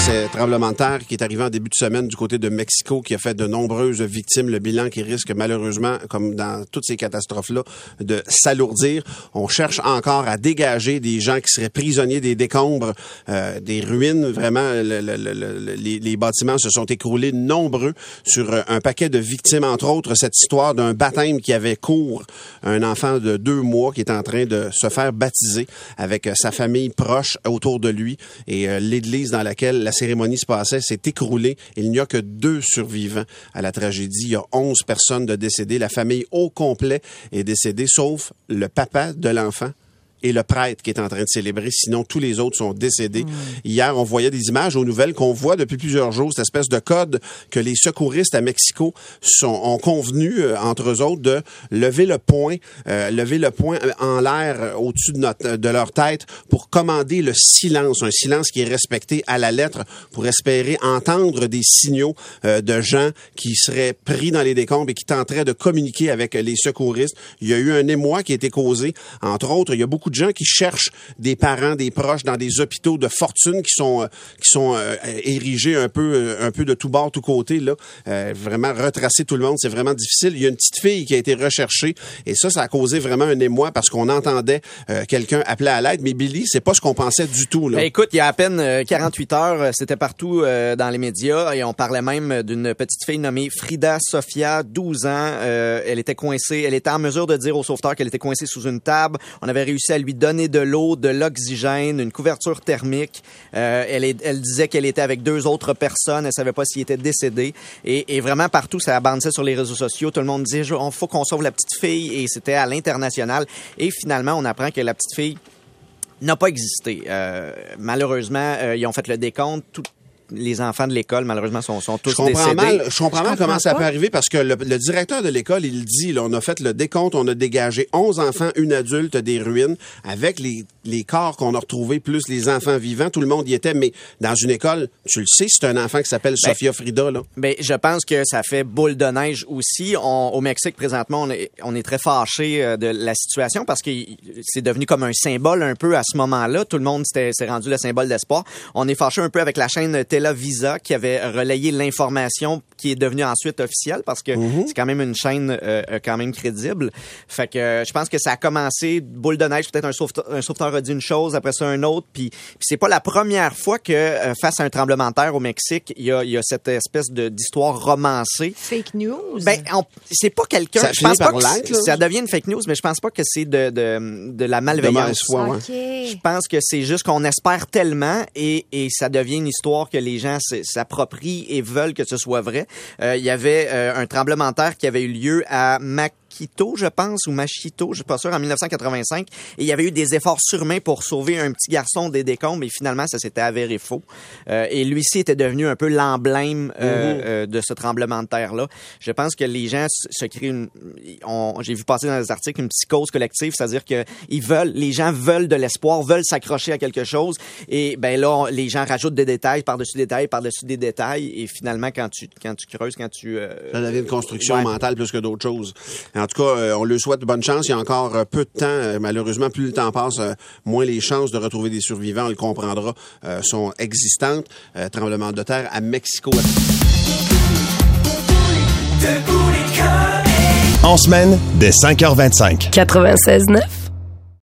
ce tremblement de terre qui est arrivé en début de semaine du côté de Mexico, qui a fait de nombreuses victimes. Le bilan qui risque malheureusement, comme dans toutes ces catastrophes-là, de s'alourdir. On cherche encore à dégager des gens qui seraient prisonniers des décombres, des ruines. Vraiment, les bâtiments se sont écroulés nombreux sur un paquet de victimes, entre autres cette histoire d'un baptême qui avait cours. Un enfant de 2 mois qui est en train de se faire baptiser avec sa famille proche autour de lui. Et l'église dans laquelle la cérémonie se passait s'est écroulée. Il n'y a que 2 survivants à la tragédie. Il y a 11 personnes de décédées. La famille au complet est décédée, sauf le papa de l'enfant et le prêtre qui est en train de célébrer. Sinon, tous les autres sont décédés. Hier, on voyait des images aux nouvelles qu'on voit depuis plusieurs jours, cette espèce de code que les secouristes à Mexico ont convenu, entre eux autres, de lever le poing en l'air au-dessus de leur tête pour commander le silence, un silence qui est respecté à la lettre pour espérer entendre des signaux de gens qui seraient pris dans les décombres et qui tenteraient de communiquer avec les secouristes. Il y a eu un émoi qui a été causé. Entre autres, il y a beaucoup de gens qui cherchent des parents, des proches dans des hôpitaux de fortune qui sont érigés un peu de tout bord, tout côté là. Vraiment retracer tout le monde, c'est vraiment difficile. Il y a une petite fille qui a été recherchée et ça a causé vraiment un émoi parce qu'on entendait quelqu'un appeler à l'aide, mais Billy, c'est pas ce qu'on pensait du tout là. Ben, écoute, il y a à peine 48 heures, c'était partout dans les médias et on parlait même d'une petite fille nommée Frida Sofia, 12 ans. Elle était coincée, elle était en mesure de dire au sauveteur qu'elle était coincée sous une table. On avait réussi à lui donner de l'eau, de l'oxygène, une couverture thermique. Elle disait qu'elle était avec 2 autres personnes. Elle savait pas s'il était décédé. Et vraiment partout, ça abandonnait sur les réseaux sociaux. Tout le monde disait, faut qu'on sauve la petite fille. Et c'était à l'international. Et finalement, on apprend que la petite fille n'a pas existé. Malheureusement, ils ont fait le décompte. Les enfants de l'école, malheureusement, sont tous décédés. Je comprends mal comment ça peut arriver parce que le directeur de l'école, il dit, là, on a fait le décompte, on a dégagé 11 enfants, une adulte des ruines avec les corps qu'on a retrouvés plus les enfants vivants. Tout le monde y était, mais dans une école, tu le sais, c'est un enfant qui s'appelle Sofia Frida, là. Ben, je pense que ça fait boule de neige aussi. Au Mexique, présentement, on est très fâchés de la situation parce que c'est devenu comme un symbole un peu à ce moment-là. Tout le monde s'est rendu le symbole d'espoir. On est fâchés un peu avec la chaîne Televisa qui avait relayé l'information qui est devenue ensuite officielle parce que c'est quand même une chaîne quand même crédible. Fait que je pense que ça a commencé boule de neige, peut-être un sauveteur a dit une chose, après ça un autre, puis c'est pas la première fois que face à un tremblement de terre au Mexique, il y a cette espèce d'histoire romancée. Fake news. Ben c'est pas quelqu'un, je pense pas que ça devient une fake news, mais je pense pas que c'est de la malveillance. Okay. Je pense que c'est juste qu'on espère tellement et ça devient une histoire que les gens s'approprient et veulent que ce soit vrai. Il y avait un tremblement de terre qui avait eu lieu à Machito, je pense, ou Machito, je suis pas sûr, en 1985. Et il y avait eu des efforts surhumains pour sauver un petit garçon des décombres, et finalement, ça s'était avéré faux. Et lui-ci était devenu un peu l'emblème de ce tremblement de terre-là. Je pense que les gens se créent j'ai vu passer dans les articles une psychose collective, c'est-à-dire que les gens veulent de l'espoir, veulent s'accrocher à quelque chose, et ben là, les gens rajoutent des détails par-dessus des détails, par-dessus des détails, et finalement, quand tu creuses, ça devient une construction mentale plus que d'autres choses. En tout cas, on lui souhaite bonne chance. Il y a encore peu de temps. Malheureusement, plus le temps passe, moins les chances de retrouver des survivants, on le comprendra, sont existantes. Tremblement de terre à Mexico. En semaine, dès 5h25. 96.9.